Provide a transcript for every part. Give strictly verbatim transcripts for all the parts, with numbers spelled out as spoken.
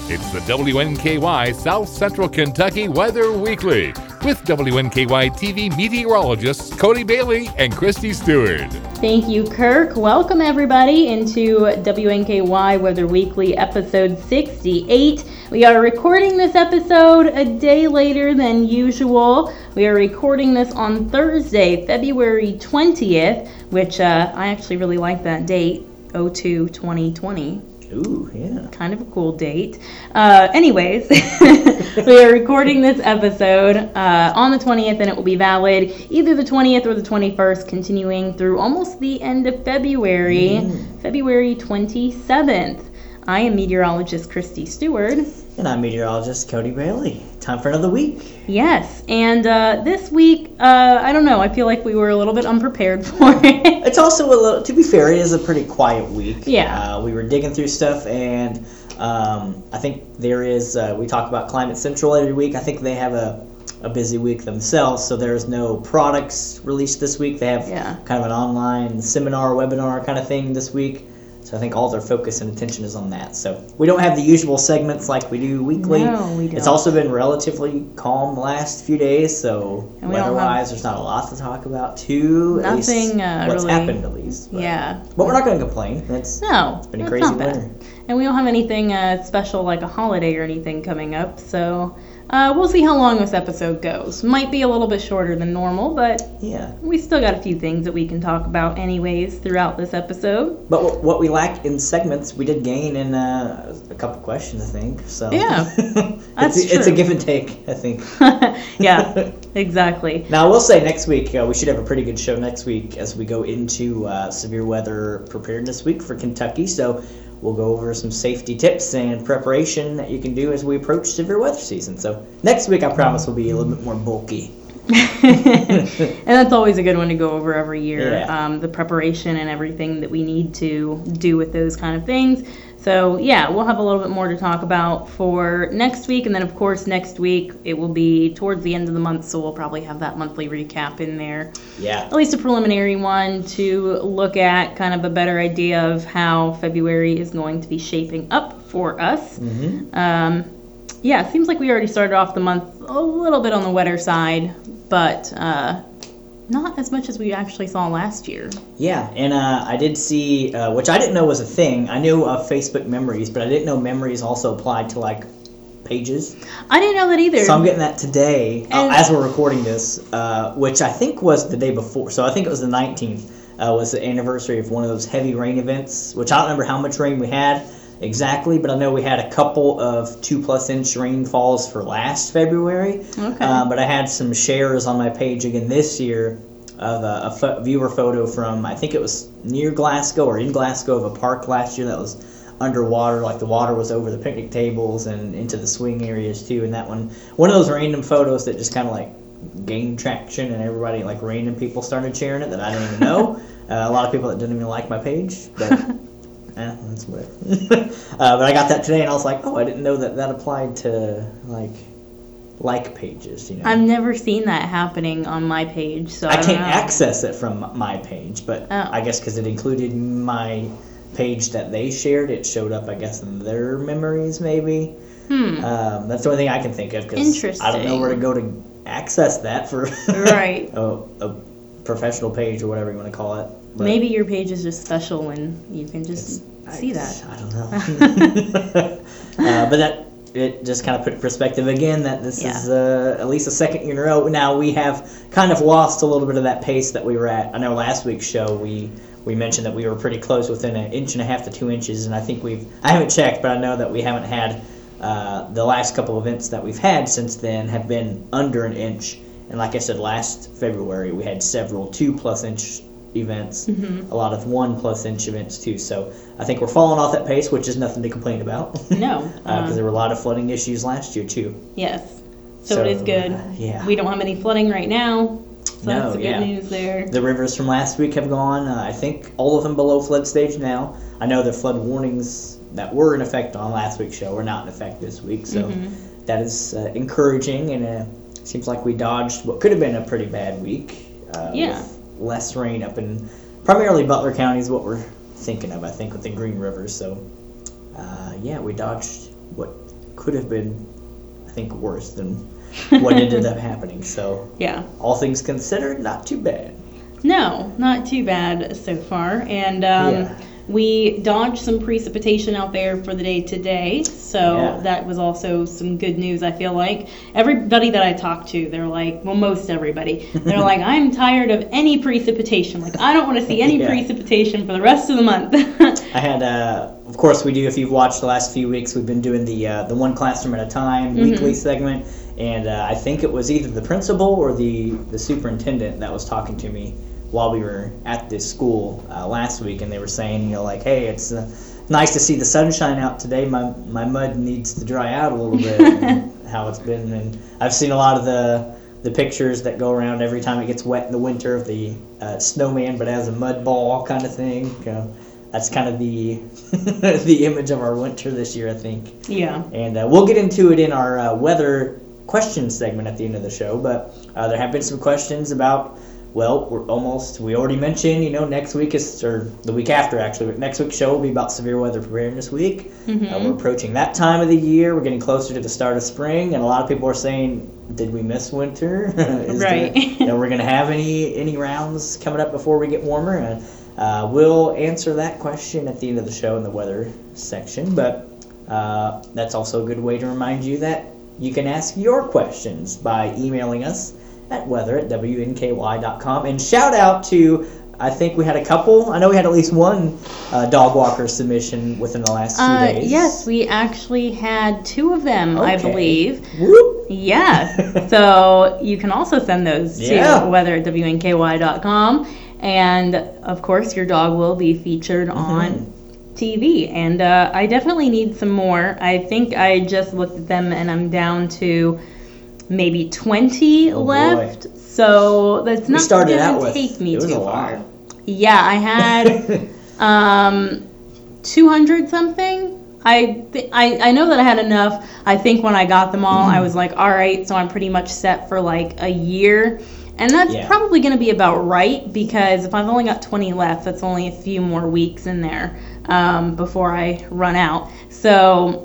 It's the W N K Y South Central Kentucky Weather Weekly with W N K Y T V meteorologists Cody Bailey and Christy Stewart. Thank you, Kirk. Welcome, everybody, into W N K Y Weather Weekly, episode sixty-eight. We are recording this episode a day later than usual. We are recording this on Thursday, February twentieth, which uh, I actually really like that date, oh two twenty twenty. Ooh, yeah. Kind of a cool date. Uh, anyways, we are recording this episode uh, on the twentieth, and it will be valid either the twentieth or the twenty-first, continuing through almost the end of February, mm. February twenty-seventh. I am meteorologist Christy Stewart. And I'm meteorologist Cody Bailey. Time for another week. Yes, and uh, this week, uh, I don't know, I feel like we were a little bit unprepared for it. It's also a little, to be fair, it is a pretty quiet week. Yeah. Uh, we were digging through stuff, and um, I think there is, uh, we talk about Climate Central every week. I think they have a, a busy week themselves, so there's no products released this week. They have yeah. kind of an online seminar, webinar kind of thing this week. So I think all their focus and attention is on that. So we don't have the usual segments like we do weekly. No, we don't. It's also been relatively calm the last few days, so weather-wise, there's not a lot to talk about too. Nothing at least uh, what's really, happened at least. But, yeah. But we're not going to complain. That's no, it's been a it's crazy not bad. winter. And we don't have anything uh, special like a holiday or anything coming up, so uh, we'll see how long this episode goes. Might be a little bit shorter than normal, but yeah, we still got a few things that we can talk about anyways throughout this episode. But w- what we lack in segments, we did gain in uh, a couple questions, I think. So yeah, that's it's, true. It's a give and take, I think. Yeah, exactly. Now, I will say next week, uh, we should have a pretty good show next week as we go into uh, severe weather preparedness week for Kentucky. So we'll go over some safety tips and preparation that you can do as we approach severe weather season. So next week, I promise, will be a little bit more bulky. And that's always a good one to go over every year, yeah. um, the preparation and everything that we need to do with those kind of things. So yeah, we'll have a little bit more to talk about for next week, and then of course next week it will be towards the end of the month, so we'll probably have that monthly recap in there. Yeah. At least a preliminary one to look at, kind of a better idea of how February is going to be shaping up for us. Mm-hmm. Um, yeah, it seems like we already started off the month a little bit on the wetter side, but uh, not as much as we actually saw last year. Yeah, and uh, I did see, uh, which I didn't know was a thing. I knew of Facebook Memories, but I didn't know Memories also applied to, like, pages. I didn't know that either. So I'm getting that today, uh, And- as we're recording this, uh, which I think was the day before. So I think it was the nineteenth, uh, was the anniversary of one of those heavy rain events, which I don't remember how much rain we had exactly, but I know we had a couple of two-plus inch rainfalls for last February. Okay. Um, but I had some shares on my page again this year of a, a fo- viewer photo from, I think it was near Glasgow or in Glasgow, of a park last year that was underwater. Like the water was over the picnic tables and into the swing areas too. And that one, one of those random photos that just kind of like gained traction, and everybody, like random people, started sharing it that I didn't even know. uh, a lot of people that didn't even like my page, but eh, that's whatever. uh, but I got that today, and I was like, oh, I didn't know that that applied to like like pages. You know, I've never seen that happening on my page, so I, I don't can't know. access it from my page, but Oh. I guess because it included my page that they shared, it showed up, I guess, in their memories, maybe. Hmm. Um, that's the only thing I can think of, because I don't know where to go to access that for Right. a, a professional page or whatever you want to call it. But Maybe your page is just special and you can just see I, that. I don't know. uh, but that it just kind of put in perspective again that this Yeah. is uh, at least a second year in a row. Now we have kind of lost a little bit of that pace that we were at. I know last week's show we we mentioned that we were pretty close, within an inch and a half to two inches, and I think we've I haven't checked, but I know that we haven't had uh, the last couple of events that we've had since then have been under an inch. And like I said, last February we had several two plus inch events, Mm-hmm. a lot of one plus inch events too. So I think we're falling off that pace, which is nothing to complain about. No. because um, there were a lot of flooding issues last year too. Yes. So, So, it is good. uh, yeah. We don't have any flooding right now. So No, that's the good yeah. news there. The rivers from last week have gone, uh, I think, all of them below flood stage now. I know the flood warnings that were in effect on last week's show are not in effect this week, so Mhm. that is uh, encouraging, and uh, seems like we dodged what could have been a pretty bad week. Uh, Yeah. With less rain up in primarily Butler County is what we're thinking of, I think, with the Green Rivers. So, uh, yeah, we dodged what could have been, I think, worse than what ended up happening. So, yeah. all things considered, not too bad. No, not too bad so far. And um, Yeah. we dodged some precipitation out there for the day today. So Yeah. that was also some good news, I feel like. Everybody that I talked to, they're like, well, most everybody, they're like, I'm tired of any precipitation. Like, I don't want to see any Yeah. precipitation for the rest of the month. I had, uh, of course, we do. If you've watched the last few weeks, we've been doing the uh, the one classroom at a time Mhm. weekly segment, and uh, I think it was either the principal or the the superintendent that was talking to me while we were at this school uh, last week, and they were saying, you know, like, hey, it's uh, nice to see the sunshine out today. My my mud needs to dry out a little bit. And how it's been, and I've seen a lot of the the pictures that go around every time it gets wet in the winter of the uh, snowman, but as a mud ball kind of thing. You know, that's kind of the the image of our winter this year, I think. Yeah. And uh, we'll get into it in our uh, weather questions segment at the end of the show. But uh, there have been some questions about, well, we're almost, we already mentioned, you know, next week is, or the week after actually, but next week's show will be about severe weather preparedness week. Mhm. Uh, we're approaching that time of the year. We're getting closer to the start of spring, and a lot of people are saying, did we miss winter? Is Right. there, you know, we're going to have any any rounds coming up before we get warmer? And uh, we'll answer that question at the end of the show in the weather section. But uh, that's also a good way to remind you that you can ask your questions by emailing us at weather at W N K Y dot com. And shout out to, I think we had a couple, I know we had at least one uh, dog walker submission within the last few Uh, days. yes, we actually had two of them, I Okay. believe. Whoop. Yeah. So you can also send those to Yeah. weather at W N K Y dot com. And of course, your dog will be featured Mm-hmm. on T V. And uh, I definitely need some more. I think I just looked at them and I'm down to maybe twenty Oh, boy. left. So that's We not started going out to with, take me it was too a far. lot. Yeah, I had um, two hundred something. I, th- I I know that I had enough. I think when I got them all, I was like, all right, so I'm pretty much set for like a year. And that's Yeah. probably going to be about right, because if I've only got twenty left, that's only a few more weeks in there um, before I run out. So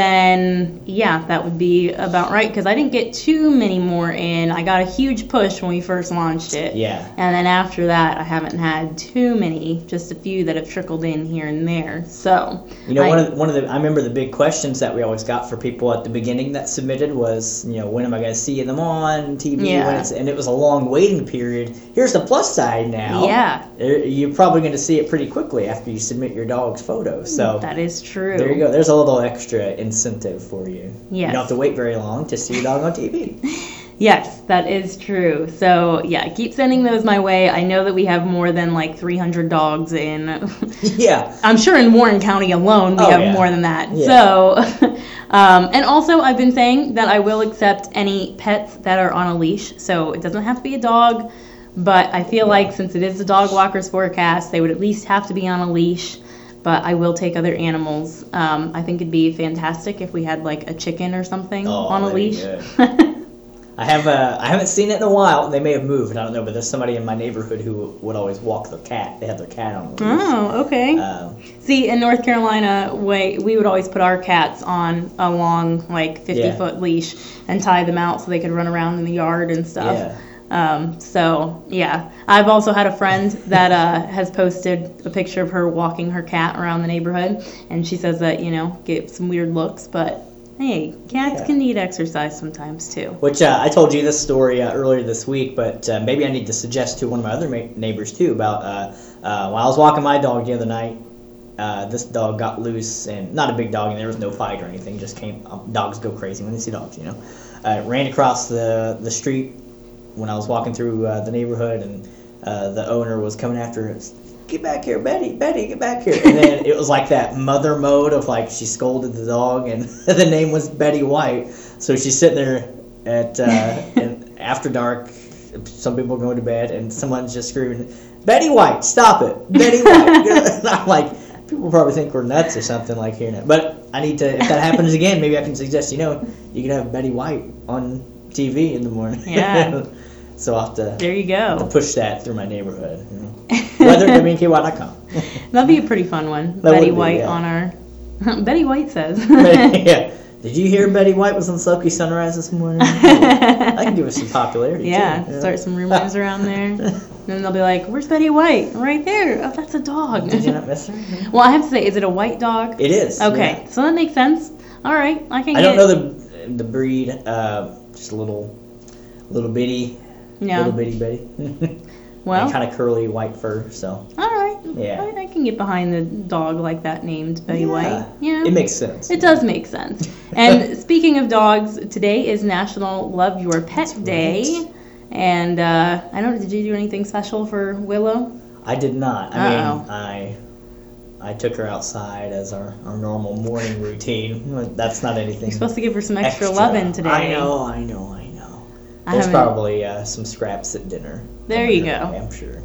then, yeah, that would be about right, because I didn't get too many more in. I got a huge push when we first launched it. Yeah. And then after that, I haven't had too many, just a few that have trickled in here and there. So, You know, I- one of the, one of the I remember the big questions that we always got for people at the beginning that submitted was, you know, when am I going to see them on T V? Yeah. When it's, and it was a long waiting period. Here's the plus side now. Yeah. Er, You're probably going to see it pretty quickly after you submit your dog's photo. So that is true. there you go. There's a little extra incentive for you. You Yes. don't have to wait very long to see your dog on T V. Yes, that is true. So, yeah, keep sending those my way. I know that we have more than like three hundred dogs in. Yeah. I'm sure in Warren County alone we Oh, have yeah. more than that. Yeah. So, um, and also I've been saying that I will accept any pets that are on a leash. So it doesn't have to be a dog, but I feel like since it is the dog walker's forecast, they would at least have to be on a leash. But I will take other animals. Um, I think it'd be fantastic if we had like a chicken or something Oh, on a that'd be leash. good. I have uh, I haven't seen it in a while. They may have moved. I don't know, but there's somebody in my neighborhood who would always walk their cat. They have their cat on a leash. Oh, okay. Um, See, in North Carolina, we, we would always put our cats on a long, like, fifty-foot leash and tie them out so they could run around in the yard and stuff. Yeah. Um, so, yeah. I've also had a friend that uh, has posted a picture of her walking her cat around the neighborhood, and she says that, you know, get some weird looks, but, hey, cats Yeah. can need exercise sometimes, too. Which uh, I told you this story uh, earlier this week, but uh, maybe I need to suggest to one of my other ma- neighbors too about uh, uh, while I was walking my dog the other night. Uh, this dog got loose, and not a big dog, and there was no fight or anything. Just came. Um, dogs go crazy when they see dogs, you know. Uh, ran across the the street when I was walking through uh, the neighborhood, and uh, the owner was coming after us. Get back here, Betty, Betty, get back here. And then it was like that mother mode of like she scolded the dog, and the name was Betty White. So she's sitting there at uh, and after dark. Some people are going to bed, and someone's just screaming, Betty White, stop it, Betty White. And I'm like, people probably think we're nuts or something like hearing it. But I need to, if that happens again, maybe I can suggest, you know, you can have Betty White on T V in the morning. Yeah. So I'll have to, There you have to go. push that through my neighborhood. You know. weather at W N K Y dot com. That'd be a pretty fun one. That Betty would be, White yeah. on our... Betty White says. yeah. Did you hear Betty White was on Silky Sunrise this morning? I can give us some popularity, yeah, too. Yeah, start some rumors around there. And then they'll be like, where's Betty White? Right there. Oh, that's a dog. Did you not miss her? Well, I have to say, is it a white dog? It is. Okay, yeah. So that makes sense. All right, I can I get... don't know the the breed, uh, just a little, little bitty, yeah. little bitty Betty. Well, kind of curly white fur, so. All right. Yeah. I, I can get behind the dog like that named Betty yeah. White. Yeah. It makes sense. It does make sense. And speaking of dogs, today is National Love Your Pet That's Day. Right. And uh, I don't know, did you do anything special for Willow? I did not. I Uh-oh. mean, I I took her outside as our, our normal morning routine. That's not anything. You're supposed to give her some extra, extra. loving today. I know, I know, I know. I There's haven't- probably uh, some scraps at dinner. There coming you her go. way, I'm sure.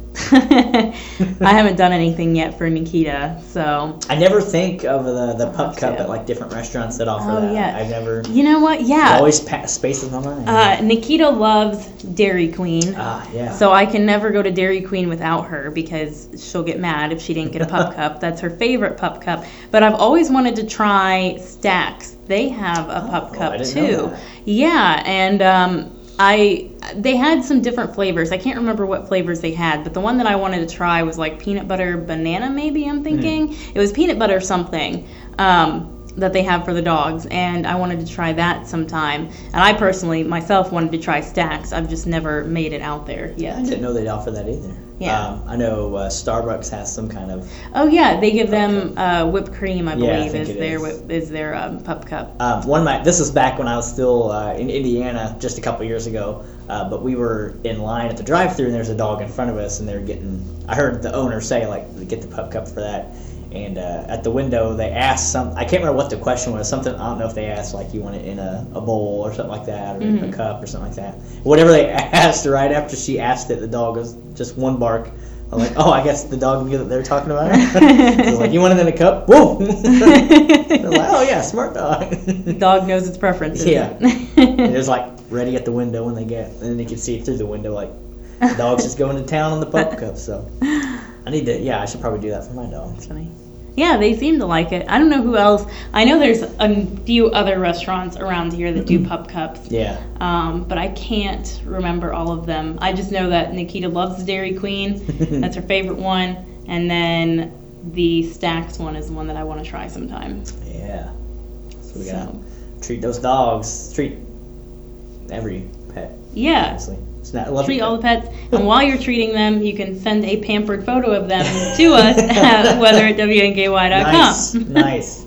I haven't done anything yet for Nikita, so... I never think of the the pup cup too. at like different restaurants that offer Oh, that. yeah. I've never. You know what? It Yeah. always pa- spaces my mind. Uh, Nikita loves Dairy Queen. Ah, yeah. So I can never go to Dairy Queen without her because she'll get mad if she didn't get a pup cup. That's her favorite pup cup. But I've always wanted to try Stax. They have a pup Oh, cup I didn't know too. that. Yeah, and um, I they had some different flavors. I can't remember what flavors they had, but the one that I wanted to try was like peanut butter banana. Maybe I'm thinking Hmm. it was peanut butter something. Um, that they have for the dogs, and I wanted to try that sometime. And I personally, myself, wanted to try Stax. I've just never made it out there I yet. didn't know they'd offer that either. Yeah. Um, I know uh, Starbucks has some kind of. Oh yeah, they give them uh, whipped cream, I Yeah, I believe, think is it their is. whip, is their um, pup cup. Um, one of my. This is back when I was still uh, in Indiana, just a couple years ago. Uh, but we were in line at the drive-thru, and there's a dog in front of us, and they're getting. I heard the owner say like, "Get the pup cup for that." And uh, at the window, they asked some. I can't remember what the question was. Something I don't know if they asked like you want it in a, a bowl or something like that, or Mm-hmm. a cup or something like that. Whatever they asked, right after she asked it, the dog was just one bark. I'm like, oh, I guess the dog knew that they were talking about it. So like, you want it in a cup? Whoa! They're like, oh yeah, smart dog. The dog knows its preferences. Yeah. And it was like ready at the window when they get, and then you can see it through the window. Like the dog's just going to town on the pup cup. So I need to. Yeah, I should probably do that for my dog. That's funny. Yeah, they seem to like it. I don't know who else. I know there's a few other restaurants around here that do pup cups. Yeah. Um, but I can't remember all of them. I just know that Nikita loves the Dairy Queen. That's her favorite one. And then the Stax one is the one that I want to try sometime. Yeah. So we So. gotta treat those dogs. Treat every pet. Yeah. Honestly, it's not love Treat your all the pet. pets. And while you're treating them, you can send a pampered photo of them to us at weather at W N K Y dot com. Nice. Nice.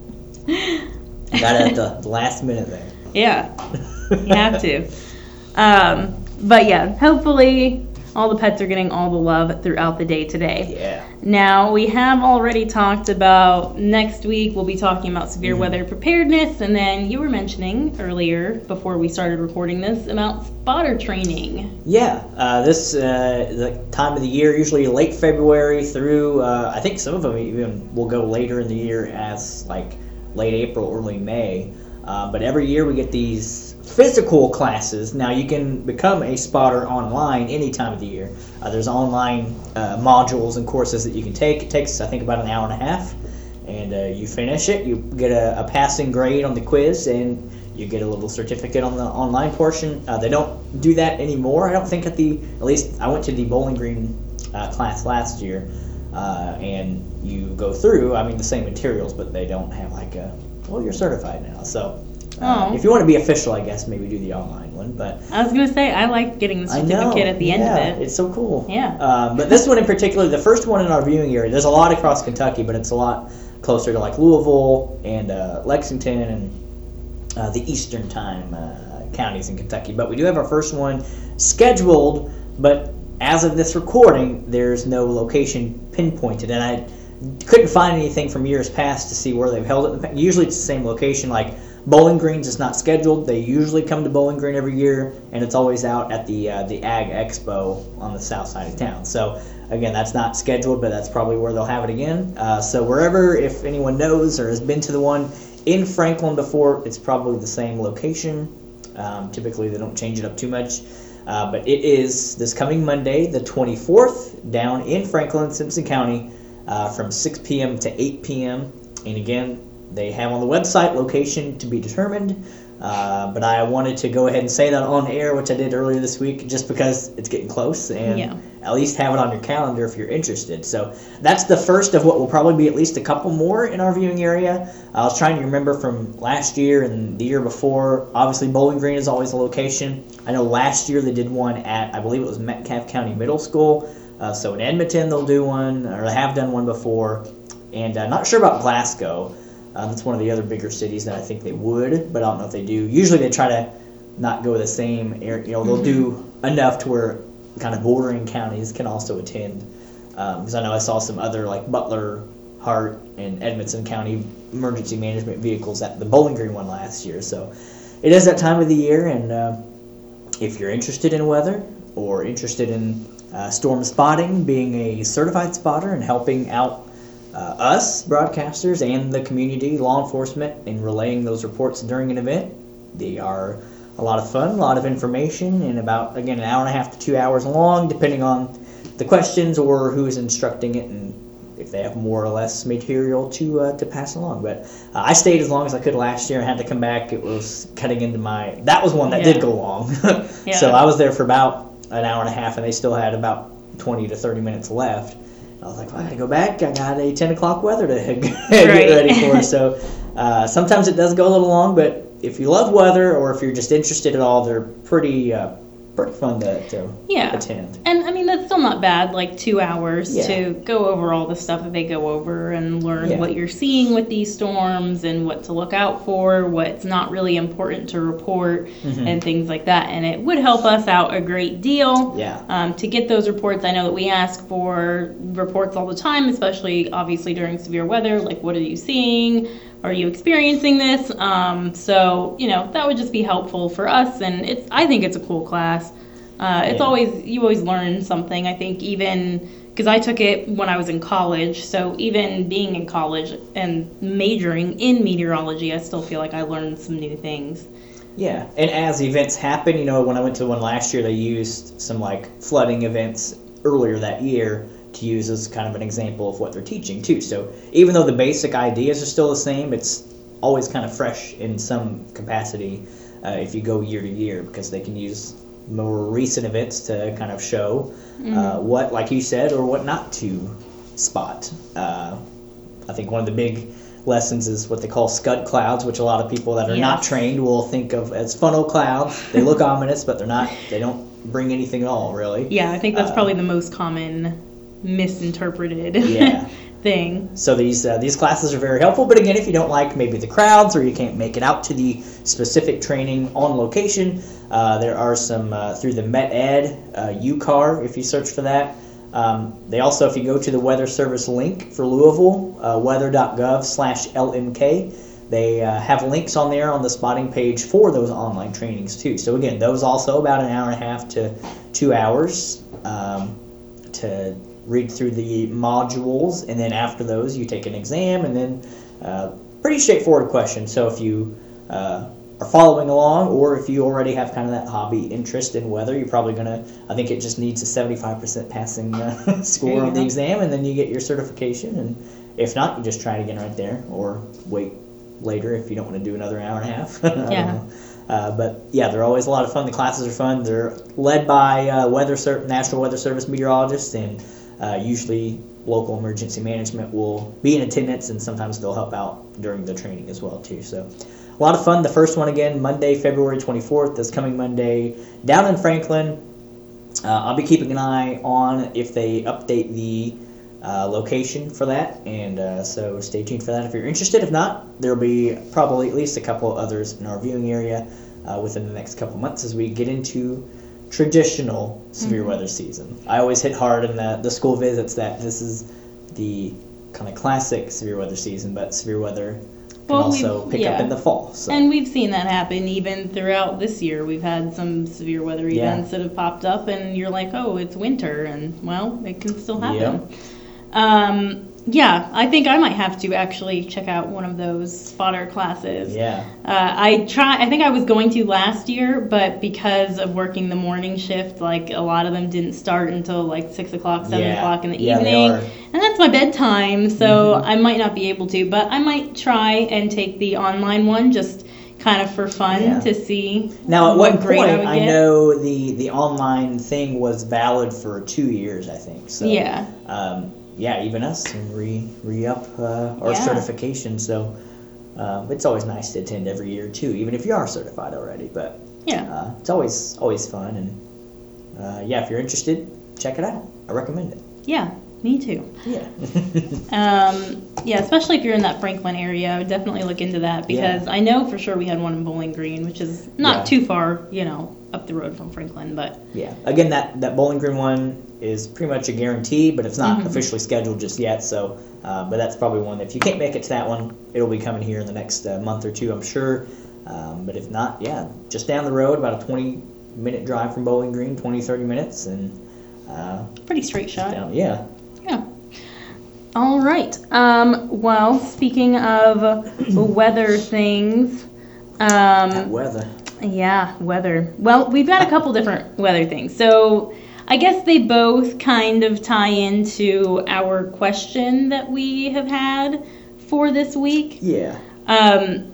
Got it at the the last minute there. Yeah, you have to. Um, but yeah, hopefully all the pets are getting all the love throughout the day today. Yeah. Now, we have already talked about next week, we'll be talking about severe Mhm. weather preparedness, and then you were mentioning earlier, before we started recording this, about spotter training. Yeah, uh, this uh, the time of the year, usually late February through, uh, I think some of them even will go later in the year as like late April, early May. Uh, but every year we get these physical classes. Now you can become a spotter online any time of the year. Uh, there's online uh, modules and courses that you can take. It takes, I think, about an hour and a half. And uh, you finish it, you get a, a passing grade on the quiz, and you get a little certificate on the online portion. Uh, they don't do that anymore, I don't think, at the, at least I went to the Bowling Green uh, class last year, uh, and you go through, I mean, the same materials, but they don't have like a, well, you're certified now. So uh, Oh. if you want to be official, I guess maybe do the online one. But I was going to say, I like getting the I know, certificate at the end yeah, of it. it's so cool. Yeah. Um, but this one in particular, the first one in our viewing area, there's a lot across Kentucky, but it's a lot closer to like Louisville and uh, Lexington and uh, the Eastern Time uh, counties in Kentucky. But we do have our first one scheduled, but as of this recording, there's no location pinpointed, and I couldn't find anything from years past to see where they've held it. In the pa- Usually it's the same location, like Bowling Green's is not scheduled. They usually come to Bowling Green every year, and it's always out at the uh, the Ag Expo on the south side of town. So again, that's not scheduled, but that's probably where they'll have it again. Uh, so wherever, if anyone knows or has been to the one in Franklin before, it's probably the same location. Um, typically, they don't change it up too much. Uh, but it is this coming Monday, the twenty-fourth, down in Franklin, Simpson County, uh, from six p.m. to eight p.m. And again, they have on the website location to be determined. Uh, but I wanted to go ahead and say that on air, which I did earlier this week, just because it's getting close, and Yeah. at least have it on your calendar if you're interested. So that's the first of what will probably be at least a couple more in our viewing area. I was trying to remember from last year and the year before. Obviously, Bowling Green is always a location. I know last year they did one at, I believe it was Metcalfe County Middle School. Uh, so in Edmonton they'll do one, or they have done one before. And I'm uh, not sure about Glasgow. Uh, that's one of the other bigger cities that I think they would, but I don't know if they do. Usually they try to not go the same area. You know, they'll mm-hmm. do enough to where kind of bordering counties can also attend. Because um, I know I saw some other, like Butler, Hart, and Edmonton County emergency management vehicles at the Bowling Green one last year. So it is that time of the year, and uh, if you're interested in weather or interested in uh, storm spotting, being a certified spotter and helping out Uh, us, broadcasters, and the community, law enforcement, in relaying those reports during an event. They are a lot of fun, a lot of information, and about, again, an hour and a half to two hours long, depending on the questions or who is instructing it and if they have more or less material to uh, to pass along. But uh, I stayed as long as I could last year. I had to come back. It was cutting into my... That was one that yeah. did go long. yeah. So I was there for about an hour and a half, and they still had about twenty to thirty minutes left. I was like, well, I gotta go back. I got a ten o'clock weather to get right. ready for. So uh, sometimes it does go a little long, but if you love weather or if you're just interested at all, they're pretty uh, pretty fun to, to yeah. attend. And I mean, that's still not bad, like two hours Yeah. to go over all the stuff that they go over and learn Yeah. what you're seeing with these storms and what to look out for, what's not really important to report, Mhm. and things like that. And it would help us out a great deal Yeah. um, to get those reports. I know that we ask for reports all the time, especially obviously during severe weather, like what are you seeing? Are you experiencing this? Um, so, you know, that would just be helpful for us, and it's I think it's a cool class. Uh, it's Yeah. always, you always learn something. I think even, because I took it when I was in college, so even being in college and majoring in meteorology, I still feel like I learned some new things. Yeah, and as events happen, you know, when I went to one last year, they used some, like, flooding events earlier that year to use as kind of an example of what they're teaching, too. So even though the basic ideas are still the same, it's always kind of fresh in some capacity uh, if you go year to year, because they can use more recent events to kind of show Mm-hmm. uh, what, like you said, or what not to spot. Uh, I think one of the big lessons is what they call scud clouds, which a lot of people that are not Yes. trained will think of as funnel clouds. They look ominous, but they're not. They don't bring anything at all, really. Yeah, I think that's Uh, probably the most common misinterpreted Yeah. thing. So these uh, these classes are very helpful. But again, if you don't like maybe the crowds or you can't make it out to the specific training on location, uh, there are some uh, through the MetEd uh, U C A R, if you search for that. Um, they also, if you go to the Weather Service link for Louisville, uh, weather.gov slash LMK, they uh, have links on there on the spotting page for those online trainings too. So again, those also about an hour and a half to two hours um, to read through the modules, and then after those you take an exam, and then uh, pretty straightforward questions. So if you uh, are following along, or if you already have kind of that hobby interest in weather, you're probably going to, I think it just needs a seventy-five percent passing uh, score on the go. exam, and then you get your certification, and if not, you just try it again right there, or wait later if you don't want to do another hour and a half. I don't Yeah. know. Uh, but yeah, they're always a lot of fun. The classes are fun. They're led by uh, Weather Ser- National Weather Service meteorologists, and uh, usually local emergency management will be in attendance, and sometimes they'll help out during the training as well too. So a lot of fun. The first one again, Monday, February twenty-fourth, this coming Monday, down in Franklin. Uh, I'll be keeping an eye on if they update the uh, location for that, and uh, so stay tuned for that if you're interested. If not, there'll be probably at least a couple others in our viewing area uh, within the next couple months as we get into traditional severe Mm-hmm. weather season. I always hit hard in the, the school visits that this is the kind of classic severe weather season, but severe weather can Well, also we've- pick yeah. up in the fall. So. And we've seen that happen even throughout this year. We've had some severe weather Yeah. events that have popped up, and you're like, oh, it's winter, and well, it can still happen. Yeah. Um, Yeah, I think I might have to actually check out one of those spotter classes. Yeah. Uh, I try. I think I was going to last year, but because of working the morning shift, like a lot of them didn't start until like six o'clock, seven Yeah. o'clock in the Yeah, they evening, are. and that's my bedtime. So Mhm. I might not be able to, but I might try and take the online one just kind of for fun Yeah. to see. Now, at what one grade point, I would I get. know the, the online thing was valid for two years, I think. So, Yeah. Um, yeah, even us can re re up uh, our Yeah. certification. So, um, it's always nice to attend every year too, even if you are certified already. But Yeah. uh, it's always always fun, and uh, yeah, if you're interested, check it out. I recommend it. Yeah. Me too. Yeah. Um, yeah, especially if you're in that Franklin area, I would definitely look into that because Yeah. I know for sure we had one in Bowling Green, which is not Yeah. too far, you know, up the road from Franklin, but Yeah. Again, that, that Bowling Green one is pretty much a guarantee, but it's not Mhm. officially scheduled just yet. So, uh, but that's probably one that if you can't make it to that one, it'll be coming here in the next uh, month or two, I'm sure. Um, but if not, yeah, just down the road, about a twenty minute drive from Bowling Green, twenty, thirty minutes, and uh, pretty straight shot. down, yeah. Yeah. All right. Um, well, speaking of weather things, That um, weather. yeah, weather. Well, we've got a couple different weather things. So I guess they both kind of tie into our question that we have had for this week. Yeah. Um,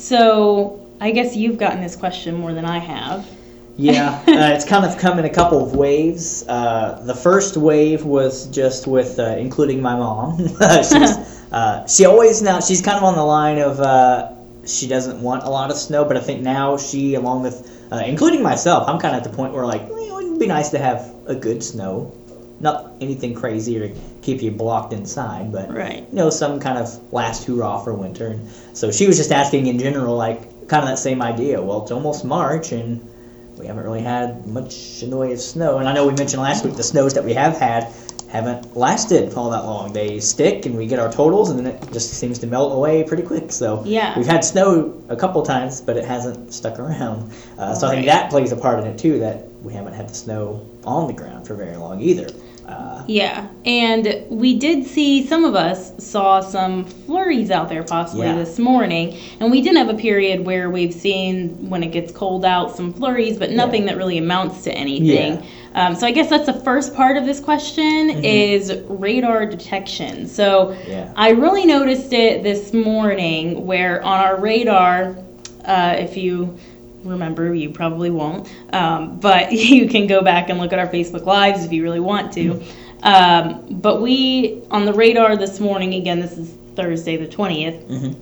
so I guess you've gotten this question more than I have. Yeah, uh, it's kind of come in a couple of waves. Uh, the first wave was just with uh, including my mom. she's, uh, she always now she's kind of on the line of uh, she doesn't want a lot of snow, but I think now she, along with uh, including myself, I'm kind of at the point where like well, it would be nice to have a good snow, not anything crazy or to keep you blocked inside, but Right. you know some kind of last hurrah for winter. And so she was just asking in general, like kind of that same idea. Well, it's almost March and we haven't really had much in the way of snow. And I know we mentioned last week the snows that we have had haven't lasted all that long. They stick and we get our totals and then it just seems to melt away pretty quick. So Yeah. we've had snow a couple times, but it hasn't stuck around. Uh, so I think Right. that plays a part in it too, that we haven't had the snow on the ground for very long either. Uh, Yeah, and we did see, some of us saw some flurries out there possibly Yeah. this morning, and we did have a period where we've seen, when it gets cold out, some flurries, but nothing Yeah. that really amounts to anything. Yeah. Um, so I guess that's the first part of this question, Mhm. is radar detection. So Yeah. I really noticed it this morning where on our radar, uh, if you remember, you probably won't, um, but you can go back and look at our Facebook Lives if you really want to. Um, but we, on the radar this morning, again, this is Thursday the twentieth, Mhm.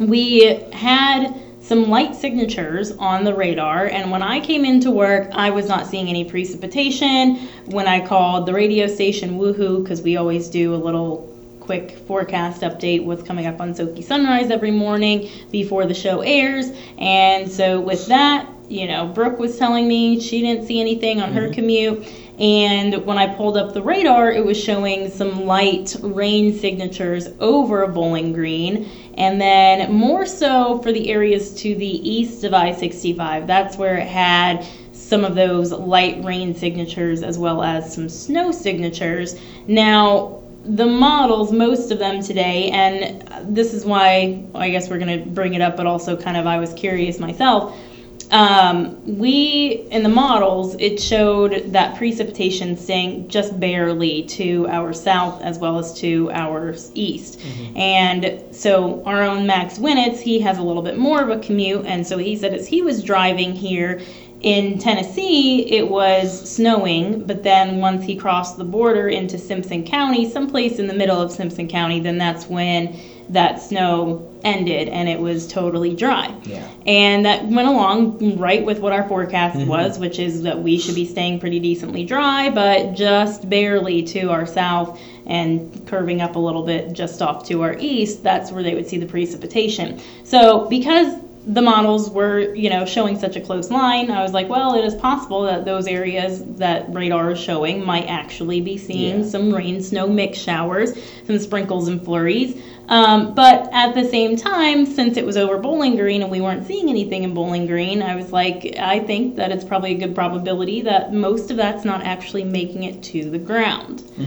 we had some light signatures on the radar, and when I came into work, I was not seeing any precipitation. When I called the radio station, woohoo, because we always do a little quick forecast update what's coming up on Soki Sunrise every morning before the show airs. And so with that, you know, Brooke was telling me she didn't see anything on her commute. And when I pulled up the radar, it was showing some light rain signatures over Bowling Green. And then more so for the areas to the east of I sixty-five. That's where it had some of those light rain signatures as well as some snow signatures. Now, the models, most of them today, and this is why I guess we're going to bring it up, but also kind of I was curious myself. Um, we, in the models, it showed that precipitation staying just barely to our south as well as to our east. Mm-hmm. And so our own Max Winnitz, he has a little bit more of a commute, and so he said as he was driving here in Tennessee, it was snowing, but then once he crossed the border into Simpson County, someplace in the middle of Simpson County, then that's when that snow ended and it was totally dry. Yeah. And that went along right with what our forecast Mm-hmm. was, which is that we should be staying pretty decently dry, but just barely to our south and curving up a little bit just off to our east. That's where they would see the precipitation. So because the models were, you know, showing such a close line, I was like, well, it is possible that those areas that radar is showing might actually be seeing Yeah. some rain, snow mix showers, some sprinkles and flurries. Um, but at the same time, since it was over Bowling Green and we weren't seeing anything in Bowling Green, I was like, I think that it's probably a good probability that most of that's not actually making it to the ground. Mm-hmm.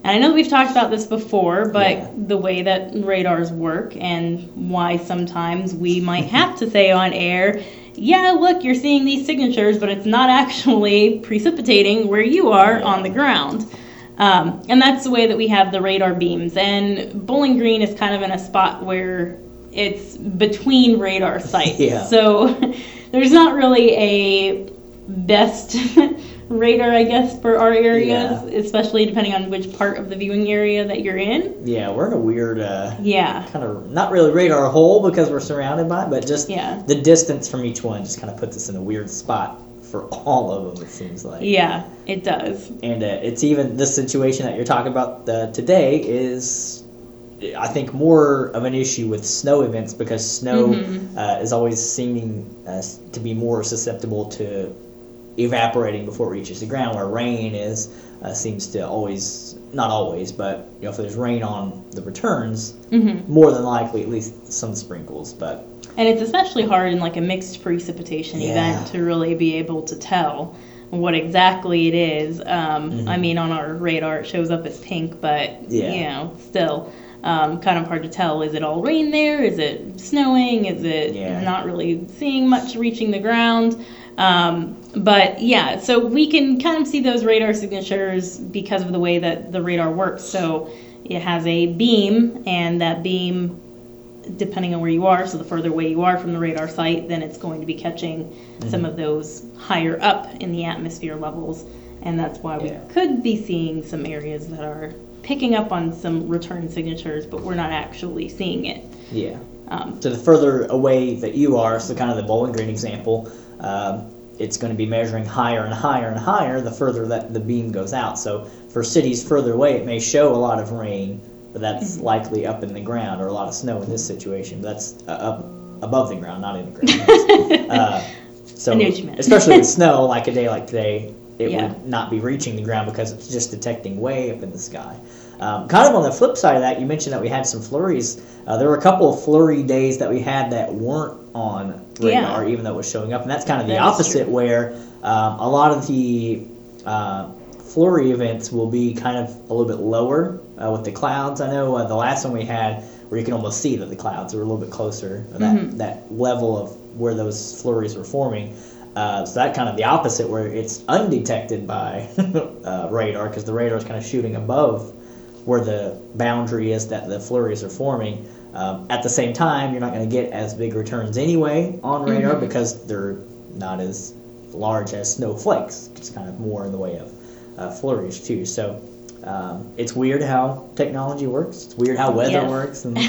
And I know we've talked about this before, but Yeah. the way that radars work and why sometimes we might have to say on air, yeah, look, you're seeing these signatures, but it's not actually precipitating where you are Yeah. on the ground. Um, and that's the way that we have the radar beams. And Bowling Green is kind of in a spot where it's between radar sites. Yeah. So there's not really a best radar, I guess, for our areas, Yeah. especially depending on which part of the viewing area that you're in. Yeah, we're in a weird, uh, Yeah. kind of, not really radar hole because we're surrounded by it, but just Yeah. the distance from each one just kind of puts us in a weird spot for all of them, it seems like. Yeah, it does. And uh, it's even, this situation that you're talking about uh, today is, I think, more of an issue with snow events because snow Mhm. uh, is always seeming uh, to be more susceptible to evaporating before it reaches the ground, where rain is uh, seems to always, not always, but you know, if there's rain on the returns, hmm more than likely at least some sprinkles. But And it's especially hard in like a mixed precipitation Yeah. event to really be able to tell what exactly it is. Um, Mhm. I mean, on our radar it shows up as pink, but Yeah. you know, still um, kind of hard to tell. Is it all rain there? Is it snowing? Is it Yeah. not really seeing much reaching the ground? Um, but yeah, so we can kind of see those radar signatures because of the way that the radar works. So it has a beam, and that beam, depending on where you are, so the further away you are from the radar site, then it's going to be catching some of those higher up in the atmosphere levels. And that's why we Yeah. could be seeing some areas that are picking up on some return signatures, but we're not actually seeing it. yeah. Um, So the further away that you are, so kind of the Bowling Green example, um, it's going to be measuring higher and higher and higher the further that the beam goes out. So for cities further away, it may show a lot of rain, but that's Mm-hmm. likely up in the ground, or a lot of snow in this situation. But that's uh, up above the ground, not in the ground. uh, so I knew what you meant. especially with snow, like a day like today, it Yeah. would not be reaching the ground because it's just detecting way up in the sky. Um, kind of on the flip side of that, you mentioned that we had some flurries. Uh, there were a couple of flurry days that we had that weren't on radar, Yeah. even though it was showing up. And that's kind of the That is opposite, true. where um, a lot of the uh, flurry events will be kind of a little bit lower uh, with the clouds. I know uh, the last one we had, where you can almost see that the clouds were a little bit closer, or that, Mhm. that level of where those flurries were forming. Uh, so that kind of the opposite, where it's undetected by uh, radar, because the radar is kind of shooting above where the boundary is that the flurries are forming. Um, at the same time, you're not going to get as big returns anyway on radar Mhm. because they're not as large as snowflakes. It's kind of more in the way of uh, flurries too. So um, it's weird how technology works. It's weird how weather Yes. works, and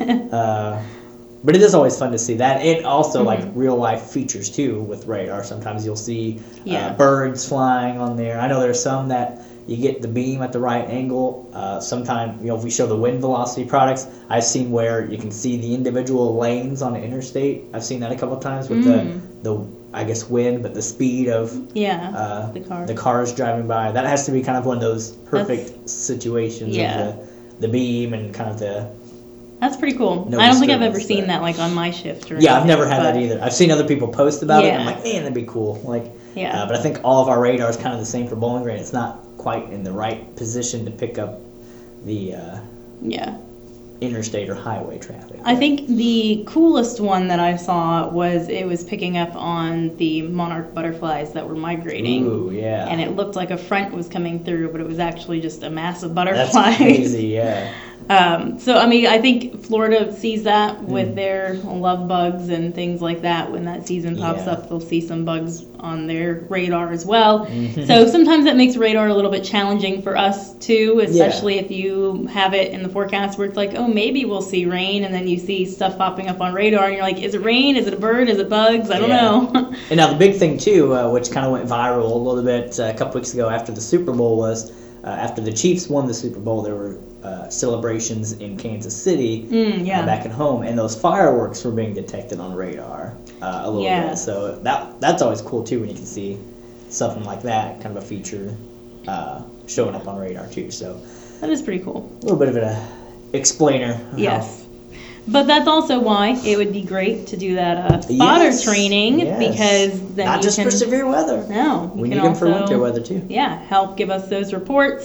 uh, but it is always fun to see that. It also Mhm. like real life features too with radar. Sometimes you'll see Yeah. uh, birds flying on there. I know there's some that you get the beam at the right angle. Uh, Sometimes, you know, if we show the wind velocity products, I've seen where you can see the individual lanes on the interstate. I've seen that a couple of times with Mm. the, the, I guess, wind, but the speed of yeah, uh, the car. the cars driving by. That has to be kind of one of those perfect situations yeah. of the, the beam and kind of the... That's pretty cool. No I don't think I've ever disturbance seen there. that like on my shift or Yeah, I've anything, never had but- that either. I've seen other people post about it, and I'm Yeah. like, man, that'd be cool. Like, Yeah. uh, but I think all of our radar is kind of the same for Bowling Green. It's not quite in the right position to pick up the uh, Yeah. interstate or highway traffic. I think the coolest one that I saw was it was picking up on the monarch butterflies that were migrating. Ooh, yeah. And it looked like a front was coming through, but it was actually just a mass of That's butterflies. crazy, yeah. Um, so, I mean, I think Florida sees that with Mm. their love bugs and things like that. When that season pops Yeah. up, they'll see some bugs on their radar as well. Mhm. So sometimes that makes radar a little bit challenging for us too, especially if you have it in the forecast where it's like, oh, maybe we'll see rain, and then you see stuff popping up on radar, and you're like, is it rain? Is it a bird? Is it bugs? I don't Yeah. know. And now the big thing too, uh, which kind of went viral a little bit uh, a couple weeks ago after the Super Bowl, was uh, after the Chiefs won the Super Bowl, there were uh, celebrations in Kansas City Mm, yeah. uh, back at home, and those fireworks were being detected on radar uh, a little Yeah. bit. So that that's always cool too when you can see something like that, kind of a feature uh, showing up on radar too. So That is pretty cool. a little bit of an explainer. of how- Yes. But that's also why it would be great to do that uh, spotter Yes, training, yes. because then Not you just can, for severe weather. no, you We can need them for also, winter weather too. Yeah, help give us those reports.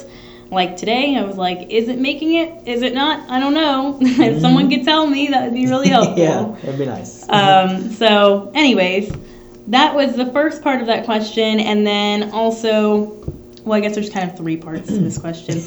like today, I was like, is it making it? Is it not? I don't know. If someone could tell me, that would be really helpful. Yeah, that'd be nice. um, so, anyways, that was the first part of that question. And then also, well, I guess there's kind of three parts to this question.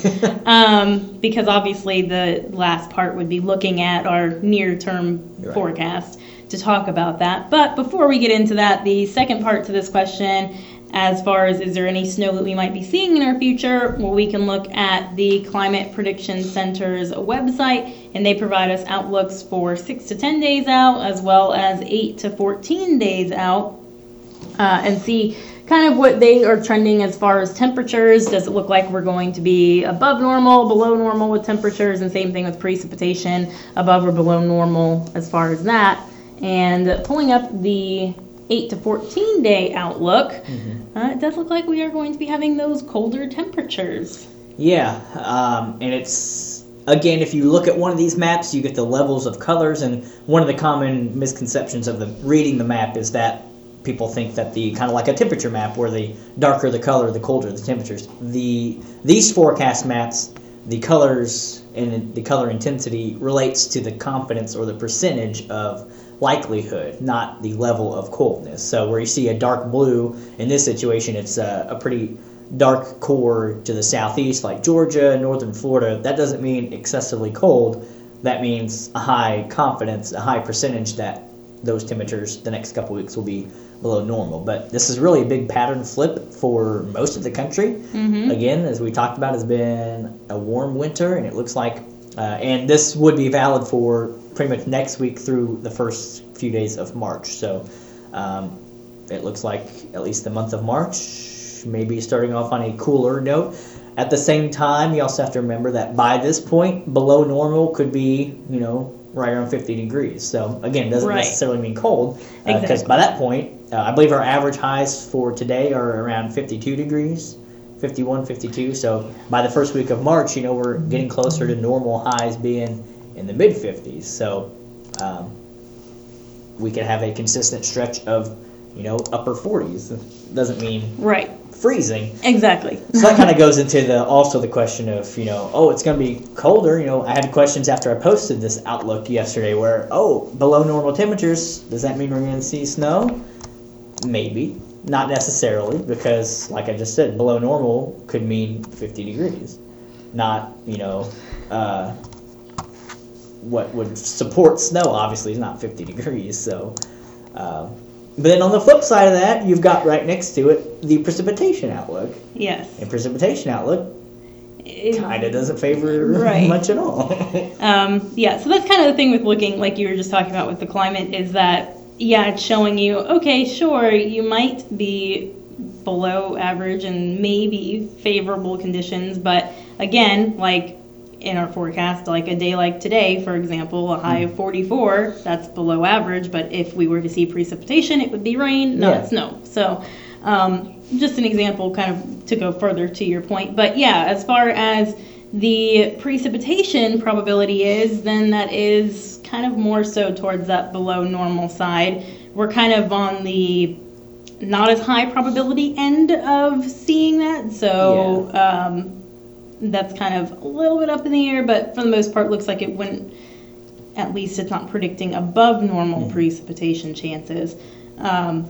um, because obviously the last part would be looking at our near-term Right. forecast to talk about that. But before we get into that, the second part to this question, as far as is there any snow that we might be seeing in our future, well, we can look at the Climate Prediction Center's website, and they provide us outlooks for six to ten days out, as well as eight to fourteen days out, uh, and see kind of what they are trending as far as temperatures. Does it look like we're going to be above normal, below normal with temperatures, and same thing with precipitation, above or below normal as far as that. And pulling up the eight to fourteen day outlook, mm-hmm. uh, it does look like we are going to be having those colder temperatures. Yeah, um, and it's, again, if you look at one of these maps, you get the levels of colors, and one of the common misconceptions of the reading the map is that people think that the, kind of like a temperature map, where the darker the color, the colder the temperatures. The These forecast maps, the colors and the color intensity relates to the confidence or the percentage of likelihood, not the level of coldness. So where you see a dark blue, in this situation, it's a, a pretty dark core to the southeast, like Georgia, northern Florida. That doesn't mean excessively cold. That means a high confidence, a high percentage that those temperatures the next couple weeks will be below normal. But this is really a big pattern flip for most of the country. Mm-hmm. Again, as we talked about, it's been a warm winter, and it looks like, uh, and this would be valid for pretty much next week through the first few days of March. So um, it looks like at least the month of March may be starting off on a cooler note. At the same time, you also have to remember that by this point, below normal could be, you know, right around fifty degrees. So again, doesn't right. necessarily mean cold, because uh, exactly. by that point, uh, I believe our average highs for today are around fifty-two degrees, fifty-one, fifty-two. So by the first week of March, you know, we're getting closer to normal highs being in the mid fifties. So um, we can have a consistent stretch of, you know, upper forties. Doesn't mean right. freezing. Exactly. So that kind of goes into the also the question of, you know, oh, it's going to be colder. You know, I had questions after I posted this outlook yesterday where, oh, below normal temperatures, does that mean we're going to see snow? Maybe. Not necessarily, because like I just said, below normal could mean fifty degrees. Not, you know, uh, what would support snow, obviously, is not fifty degrees. So, uh, but then on the flip side of that, you've got right next to it the precipitation outlook. Yes. And precipitation outlook kind of doesn't favor right. much at all. um, yeah, so that's kind of the thing with looking, like you were just talking about with the climate, is that, yeah, it's showing you, okay, sure, you might be below average and maybe favorable conditions, but again, like in our forecast, like a day like today, for example, a high mm. of forty-four, that's below average, but if we were to see precipitation, it would be rain, not yeah. snow. So um, just an example kind of to go further to your point. But yeah, as far as the precipitation probability is, then that is kind of more so towards that below normal side. We're kind of on the not as high probability end of seeing that. So yeah. um, that's kind of a little bit up in the air, but for the most part, looks like it wouldn't, at least it's not predicting above normal mm-hmm. precipitation chances. Um,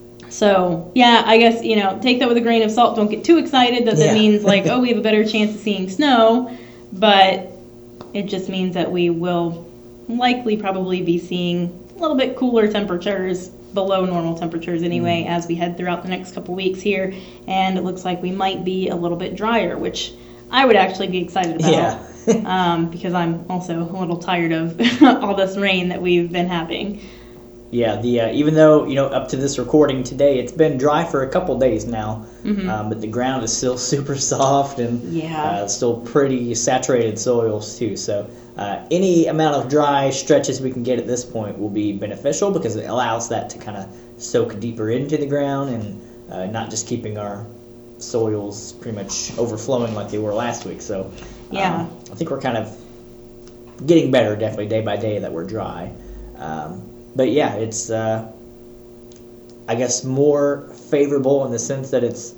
so, yeah, I guess, you know, take that with a grain of salt. Don't get too excited that yeah. that means, like, oh, we have a better chance of seeing snow, but it just means that we will likely probably be seeing a little bit cooler temperatures, below normal temperatures anyway, mm-hmm. as we head throughout the next couple weeks here, and it looks like we might be a little bit drier, which I would actually be excited about, yeah. um, because I'm also a little tired of all this rain that we've been having. Yeah, the uh, even though, you know, up to this recording today, it's been dry for a couple days now, mm-hmm. um, but the ground is still super soft and yeah. uh, still pretty saturated soils too. So uh, any amount of dry stretches we can get at this point will be beneficial, because it allows that to kind of soak deeper into the ground and uh, not just keeping our soils pretty much overflowing like they were last week. So yeah, um, I think we're kind of getting better, definitely day by day, that we're dry. Um, but yeah, it's uh, I guess more favorable in the sense that it's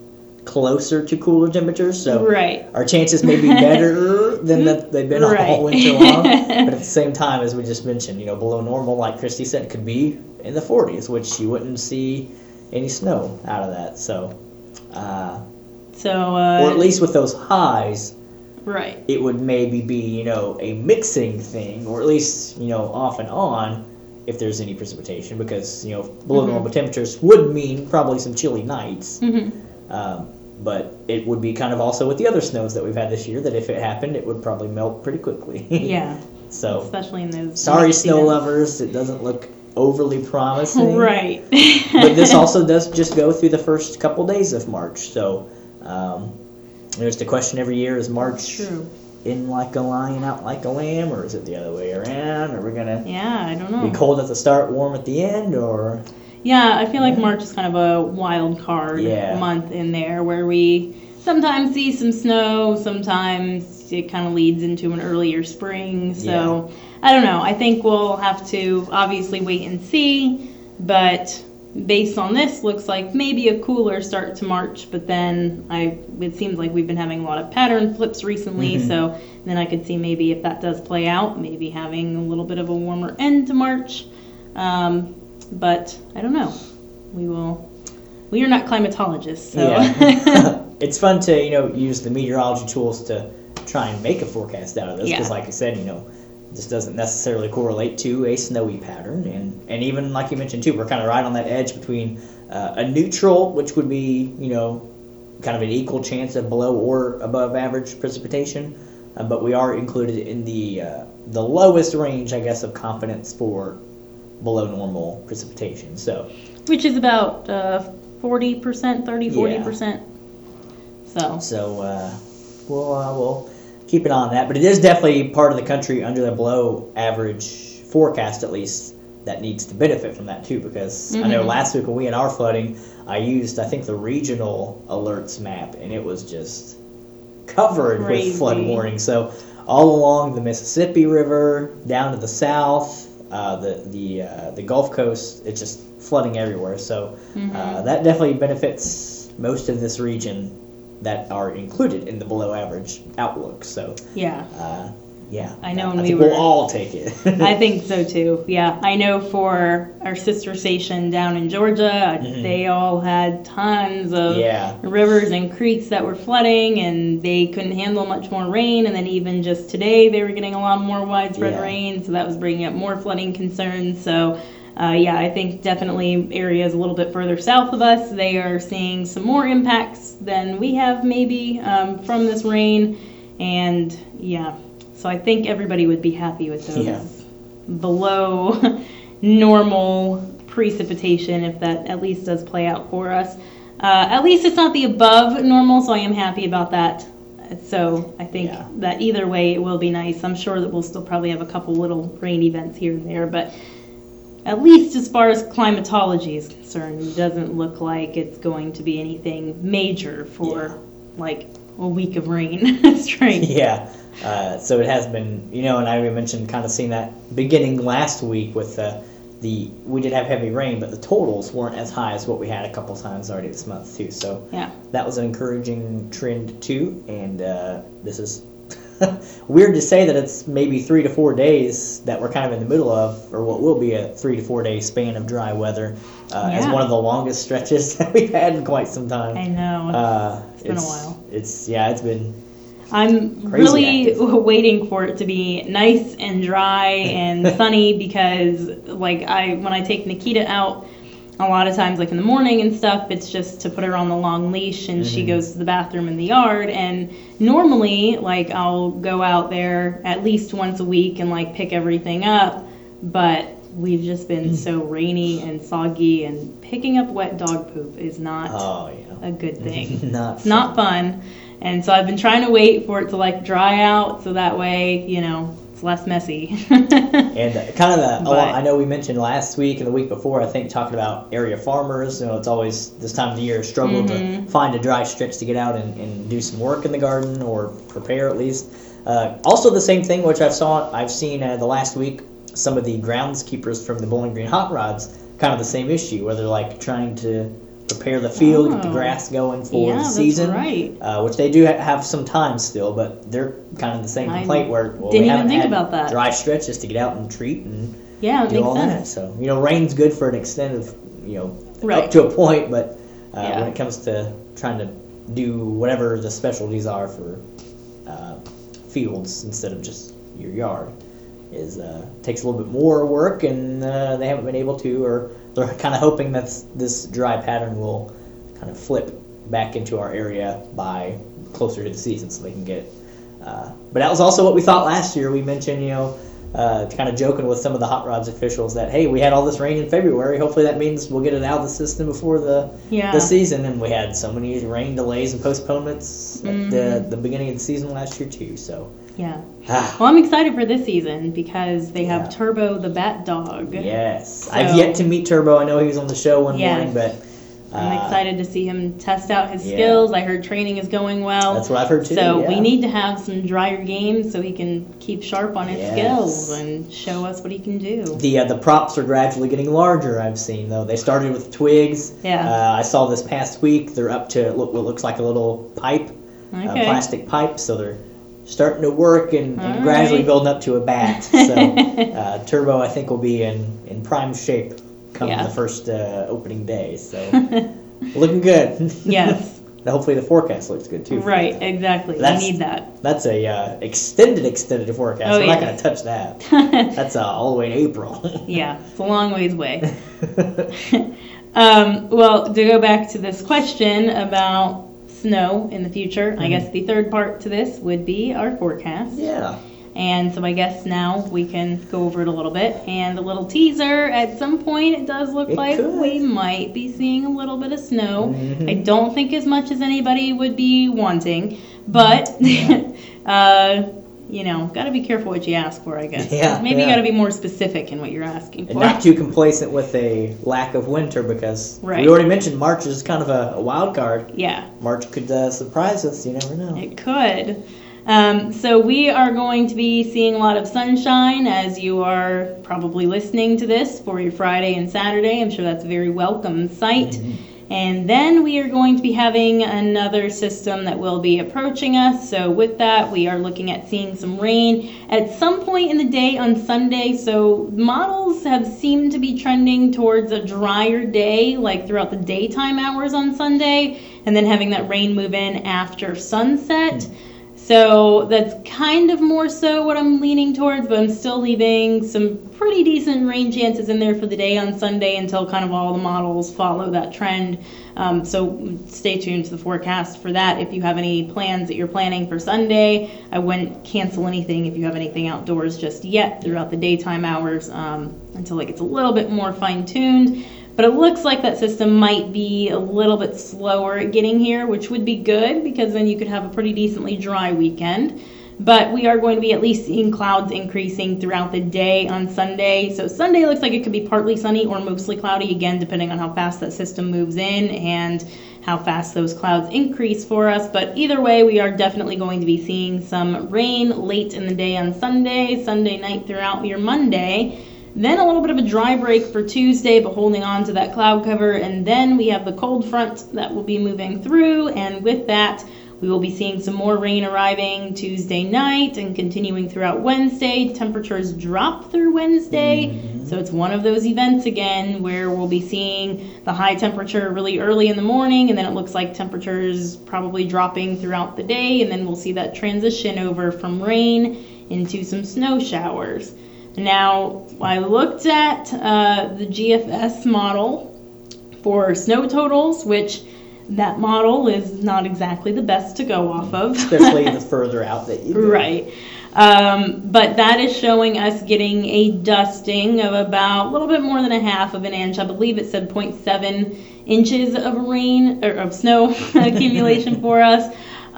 closer to cooler temperatures, so right. our chances may be better than that they've been right. all winter long. But at the same time, as we just mentioned, you know, below normal, like Christy said, could be in the forties, which you wouldn't see any snow out of that. So, uh, so uh, or at least with those highs, right, it would maybe be, you know, a mixing thing, or at least, you know, off and on, if there's any precipitation, because, you know, below mm-hmm. normal temperatures would mean probably some chilly nights. Mm-hmm. Um, but it would be kind of also with the other snows that we've had this year, that if it happened, it would probably melt pretty quickly. Yeah. So, especially in those. Sorry, snow seasons. lovers, it doesn't look overly promising. Right. But this also does just go through the first couple days of March. So, um, there's the question every year: is March True. in like a lion, out like a lamb, or is it the other way around? Are we gonna yeah, I don't know. be cold at the start, warm at the end, or? Yeah, I feel like March is kind of a wild card Yeah. month in there, where we sometimes see some snow, sometimes it kind of leads into an earlier spring. So I don't know. I think we'll have to obviously wait and see, but based on this, looks like maybe a cooler start to March. But then I, it seems like we've been having a lot of pattern flips recently, Mm-hmm. so then I could see maybe if that does play out, maybe having a little bit of a warmer end to March. Um, but I don't know. We will. We are not climatologists, so. Yeah. It's fun to, you know, use the meteorology tools to try and make a forecast out of this, because Yeah. like I said, you know, this doesn't necessarily correlate to a snowy pattern, and, and even like you mentioned too, we're kind of right on that edge between uh, a neutral, which would be, you know, kind of an equal chance of below or above average precipitation, uh, but we are included in the uh, the lowest range, I guess, of confidence for below normal precipitation. So, Which is about uh, forty percent, thirty, forty percent. So. So uh, we'll uh, we'll keep an eye on that, but it is definitely part of the country under the below average forecast, at least, that needs to benefit from that too. Because Mm-hmm. I know last week when we had our flooding, I used I think the regional alerts map, and it was just covered Crazy. with flood warnings. So all along the Mississippi River, down to the south, uh, the the uh, the Gulf Coast, it's just flooding everywhere. So Mm-hmm. uh, that definitely benefits most of this region that are included in the below average outlook. So Yeah. uh, yeah, I know I when we think were- we'll all take it. I think so too. Yeah, I know for our sister station down in Georgia, Mhm. they all had tons of Yeah. rivers and creeks that were flooding, and they couldn't handle much more rain. And then even just today, they were getting a lot more widespread Yeah. rain, so that was bringing up more flooding concerns. So. Uh, yeah, I think definitely areas a little bit further south of us, they are seeing some more impacts than we have maybe um, from this rain. And yeah, so I think everybody would be happy with those Yeah. below normal precipitation if that at least does play out for us. Uh, at least it's not the above normal, so I am happy about that. So I think Yeah. that either way it will be nice. I'm sure that we'll still probably have a couple little rain events here and there, but at least as far as climatology is concerned, it doesn't look like it's going to be anything major for Yeah. like a week of rain straight. Yeah. Uh, so it has been, you know, and I mentioned kind of seeing that beginning last week with uh, the, we did have heavy rain, but the totals weren't as high as what we had a couple times already this month too. So Yeah. that was an encouraging trend too. And uh, this is weird to say that it's maybe three to four days that we're kind of in the middle of, or what will be a three to four day span of dry weather, uh, as Yeah. one of the longest stretches that we've had in quite some time. I know. Uh, It's been a while. It's yeah, it's been I'm Crazy really active. waiting for it to be nice and dry and sunny because, like, I when I take Nikita out, a lot of times, like in the morning and stuff, it's just to put her on the long leash and she Mhm. goes to the bathroom in the yard. And normally, like, I'll go out there at least once a week and like pick everything up, but we've just been so rainy and soggy, and picking up wet dog poop is not oh yeah, a good thing. not It's not fun. And so I've been trying to wait for it to like dry out so that way, you know, it's less messy. And uh, kind of the, a lot, But- I know we mentioned last week and the week before, I think, talking about area farmers. You know, it's always this time of the year struggle Mhm. to find a dry stretch to get out and, and do some work in the garden, or prepare at least. Uh, also, the same thing which I've saw I've seen uh, the last week, some of the groundskeepers from the Bowling Green Hot Rods, kind of the same issue, where they're like trying to prepare the field, oh. get the grass going for yeah, the season. That's right. Uh, which they do ha- have some time still, but they're kind of the same complaint I where well, didn't we even haven't think had about that. dry stretches to get out and treat and yeah, it do makes all sense. that. So you know, rain's good for an extent of you know Right. up to a point, but uh, Yeah. when it comes to trying to do whatever the specialties are for uh, fields instead of just your yard, is uh, takes a little bit more work, and uh, they haven't been able to, or they're kind of hoping that this dry pattern will kind of flip back into our area by closer to the season, so they can get. Uh, but that was also what we thought last year. We mentioned, you know, uh, kind of joking with some of the Hot Rods officials that hey, we had all this rain in February. Hopefully that means we'll get it out of the system before the Yeah. the season. And we had so many rain delays and postponements Mhm. at the the beginning of the season last year too. So. Yeah. Ah. Well, I'm excited for this season because they have Yeah. Turbo the Bat Dog. Yes, So- I've yet to meet Turbo. I know he was on the show one Yes. morning, but I'm uh, excited to see him test out his yeah. skills. I heard training is going well. That's what I've heard too. So yeah. we need to have some drier games so he can keep sharp on his Yes. skills and show us what he can do. The uh, the props are gradually getting larger. I've seen though. They started with twigs. Yeah. Uh, I saw this past week they're up to look, what looks like a little pipe, a Okay. plastic pipe. So they're starting to work and, and All gradually right. building up to a bat. So uh, Turbo, I think, will be in, in prime shape come Yeah. the first uh, opening day. So looking good. Yes. Hopefully the forecast looks good too. for Right, that. exactly. That's- we need that. That's a uh, extended extended forecast. Oh, We're not yeah. going to touch that. That's uh, all the way in April. Yeah, it's a long ways away. um, well, to go back to this question about snow in the future, I guess the third part to this would be our forecast. Yeah. And so I guess now we can go over it a little bit. And a little teaser, at some point it does look It like could. we might be seeing a little bit of snow. Mhm. I don't think as much as anybody would be wanting, but, uh, you know, got to be careful what you ask for, I guess. Yeah, Maybe yeah. you got to be more specific in what you're asking And for. not too complacent with a lack of winter because Right. we already mentioned March is kind of a, a wild card. Yeah. March could uh, surprise us. You never know. It could. Um, so we are going to be seeing a lot of sunshine as you are probably listening to this for your Friday and Saturday. I'm sure that's a very welcome sight. Mhm. And then we are going to be having another system that will be approaching us. So with that, we are looking at seeing some rain at some point in the day on Sunday. So models have seemed to be trending towards a drier day, like throughout the daytime hours on Sunday, and then having that rain move in after sunset. So that's kind of more so what I'm leaning towards, but I'm still leaving some pretty decent rain chances in there for the day on Sunday until kind of all the models follow that trend. Um, so stay tuned to the forecast for that. If you have any plans that you're planning for Sunday, I wouldn't cancel anything if you have anything outdoors just yet throughout the daytime hours um, until it gets a little bit more fine-tuned. But it looks like that system might be a little bit slower at getting here, which would be good because then you could have a pretty decently dry weekend. But we are going to be at least seeing clouds increasing throughout the day on Sunday. So Sunday looks like it could be partly sunny or mostly cloudy, again, depending on how fast that system moves in and how fast those clouds increase for us. But either way, we are definitely going to be seeing some rain late in the day on Sunday, Sunday night throughout your Monday. Then a little bit of a dry break for Tuesday, but holding on to that cloud cover. And then we have the cold front that will be moving through. And with that, we will be seeing some more rain arriving Tuesday night and continuing throughout Wednesday. Temperatures drop through Wednesday. Mm-hmm. So it's one of those events again where we'll be seeing the high temperature really early in the morning. And then it looks like temperatures probably dropping throughout the day. And then we'll see that transition over from rain into some snow showers. Now, I looked at uh, the G F S model for snow totals, which that model is not exactly the best to go off of. Especially the further out that you go. Right. Um, but that is showing us getting a dusting of about a little bit more than a half of an inch. I believe it said zero point seven inches of rain or of snow accumulation for us.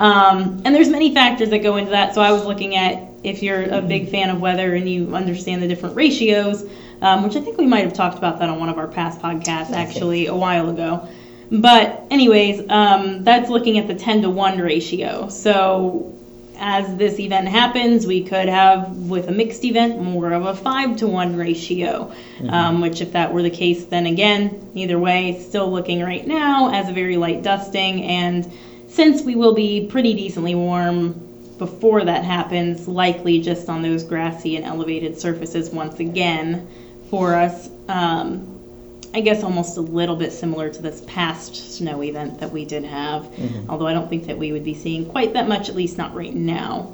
Um, and there's many factors that go into that. So I was looking at if you're a big fan of weather and you understand the different ratios, um, which I think we might have talked about that on one of our past podcasts actually a while ago. But anyways, um, that's looking at the ten to one ratio. So as this event happens, we could have, with a mixed event, more of a five to one ratio, mm-hmm. um, which if that were the case, then again, either way, still looking right now as a very light dusting. And since we will be pretty decently warm before that happens, likely just on those grassy and elevated surfaces once again for us, um, I guess almost a little bit similar to this past snow event that we did have, mm-hmm. although I don't think that we would be seeing quite that much, at least not right now.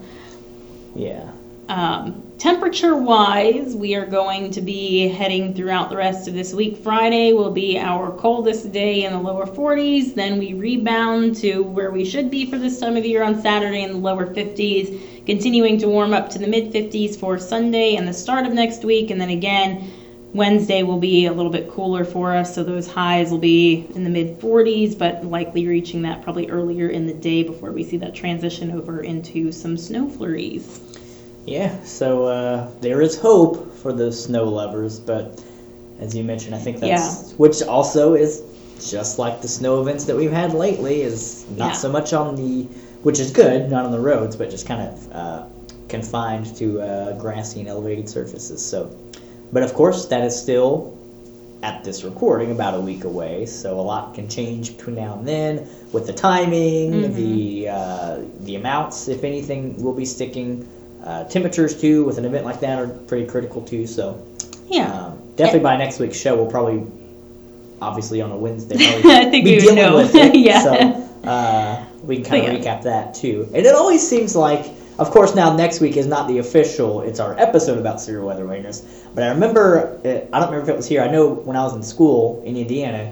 Yeah. Um, temperature-wise, we are going to be heading throughout the rest of this week. Friday will be our coldest day in the lower forties. Then we rebound to where we should be for this time of year on Saturday in the lower fifties, continuing to warm up to the mid-fifties for Sunday and the start of next week. And then again, Wednesday will be a little bit cooler for us, so those highs will be in the mid-forties, but likely reaching that probably earlier in the day before we see that transition over into some snow flurries. Yeah, so uh, there is hope for those snow lovers, but as you mentioned, I think that's, yeah. which also is just like the snow events that we've had lately, is not yeah. so much on the, which is good, not on the roads, but just kind of uh, confined to uh, grassy and elevated surfaces. So. But of course, that is still, at this recording, about a week away, so a lot can change between now and then with the timing, mm-hmm. the uh, the amounts, if anything, will be sticking. Uh, temperatures, too, with an event like that are pretty critical, too, so yeah, um, definitely yeah. by next week's show, we'll probably, obviously on a Wednesday, probably I think be we dealing know. with it, yeah. so uh, we can kind of yeah. recap that, too. And it always seems like, of course, now next week is not the official, it's our episode about severe weather awareness. But I remember, it, I don't remember if it was here, I know when I was in school in Indiana,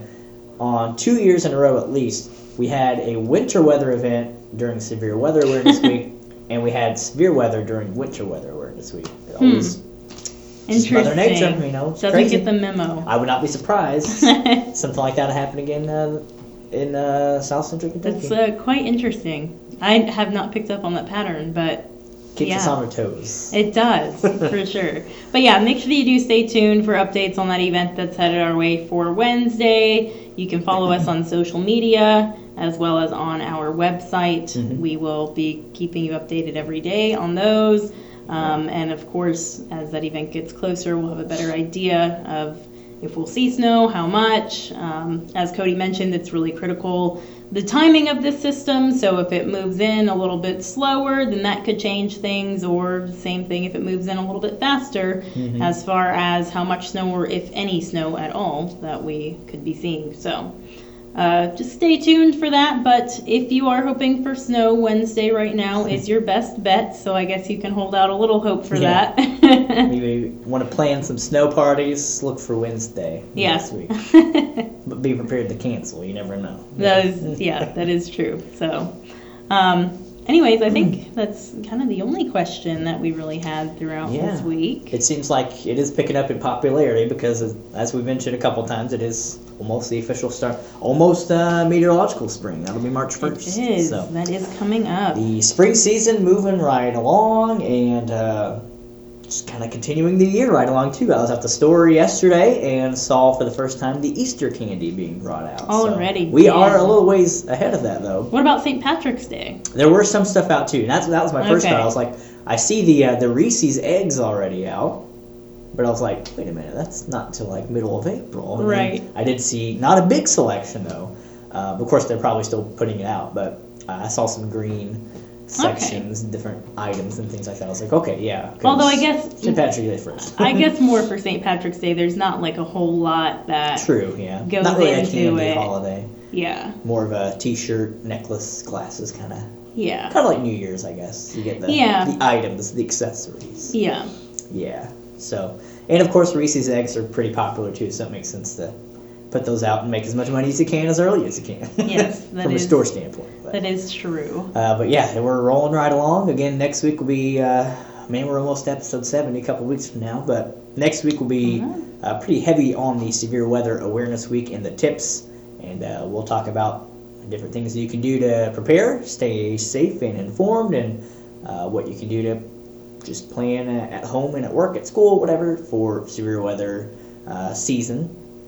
on two years in a row at least, we had a winter weather event during Severe Weather Awareness Week, and we had severe weather during Winter Weather Awareness Week. It always, hmm. Interesting. Mother Nature, you know, it's Doesn't crazy. get the memo. I would not be surprised. Something like that happen again uh, in uh, South Central Kentucky. That's uh, quite interesting. I have not picked up on that pattern, but keeps yeah. us on our toes. It does, for sure. But yeah, make sure that you do stay tuned for updates on that event that's headed our way for Wednesday. You can follow us on social media as well as on our website. Mm-hmm. We will be keeping you updated every day on those. Um, and of course, as that event gets closer, we'll have a better idea of if we'll see snow, how much. Um, as Cody mentioned, it's really critical the timing of this system, so if it moves in a little bit slower, then that could change things, or same thing if it moves in a little bit faster, mm-hmm. as far as how much snow, or if any snow at all, that we could be seeing. So uh, just stay tuned for that, but if you are hoping for snow, Wednesday right now is your best bet, so I guess you can hold out a little hope for yeah. that. Maybe want to plan some snow parties, look for Wednesday yeah. this week. But be prepared to cancel. You never know. That is, yeah, that is true. So, um, anyways, I think that's kind of the only question that we really had throughout yeah. this week. It seems like it is picking up in popularity because, as we've mentioned a couple times, it is almost the official start, almost uh, meteorological spring. That'll be March first. It is. So, that is coming up. The spring season moving right along, and uh, just kind of continuing the year right along, too. I was at the store yesterday and saw for the first time the Easter candy being brought out. Already. So we yeah. are a little ways ahead of that, though. What about Saint Patrick's Day? There were some stuff out, too. And that's, that was my first okay. thought. I was like, I see the uh, the Reese's eggs already out. But I was like, wait a minute, that's not until like middle of April. And right. I did see, not a big selection, though. Um, of course, they're probably still putting it out, but uh, I saw some green sections, okay. different items and things like that. I was like, okay, yeah. Although I guess Saint Patrick's Day first. I guess more for Saint Patrick's Day, there's not like a whole lot that True, yeah. goes not really into a candy it. holiday. Yeah. More of a T-shirt, necklace, glasses, kind of. Yeah. Kind of like New Year's, I guess. You get the yeah. the items, the accessories. Yeah. Yeah. So, and of course, Reese's eggs are pretty popular too, so it makes sense to put those out and make as much money as you can as early as you can. Yes, that from is, a store standpoint. But, that is true. Uh, but yeah, we're rolling right along. Again, next week will be, uh, man, we're almost episode seventy a couple weeks from now. But next week will be mm-hmm. uh, pretty heavy on the Severe Weather Awareness Week and the tips. And uh, we'll talk about different things that you can do to prepare, stay safe and informed, and uh, what you can do to just plan at home and at work, at school, whatever, for severe weather uh, season.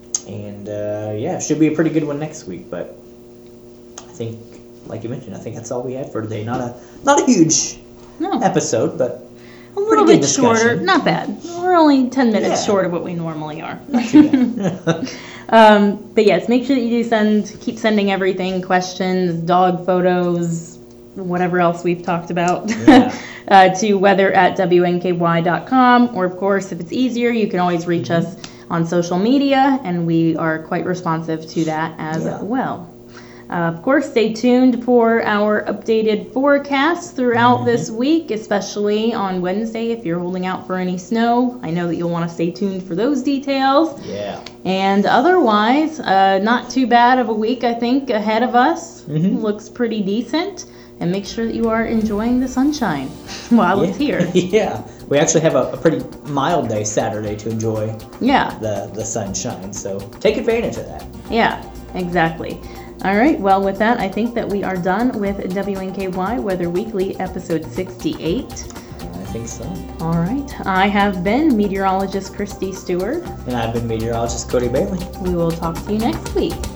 And uh, yeah, should be a pretty good one next week. But I think, like you mentioned, I think that's all we had for today. Not a not a huge No. episode, but a little pretty good bit shorter. discussion. Not bad. We're only ten minutes Yeah. short of what we normally are. Not too bad. Um, but yes, make sure that you do send, keep sending everything, questions, dog photos, whatever else we've talked about, Yeah. uh, to weather at W N K Y dot com. Or, of course, if it's easier, you can always reach Mm-hmm. us on social media, and we are quite responsive to that as Yeah. well. Uh, of course, stay tuned for our updated forecast throughout Mm-hmm. this week, especially on Wednesday if you're holding out for any snow. I know that you'll want to stay tuned for those details. Yeah. And otherwise, uh, not too bad of a week, I think, ahead of us. Mhm. Looks pretty decent. And make sure that you are enjoying the sunshine while it's here. Yeah. We actually have a, a pretty mild day Saturday to enjoy Yeah, the, the sunshine, so take advantage of that. yeah, exactly. All right, well, with that, I think that we are done with W N K Y Weather Weekly, episode sixty-eight. I think so. All right, I have been meteorologist Christy Stewart. And I've been meteorologist Cody Bailey. We will talk to you next week.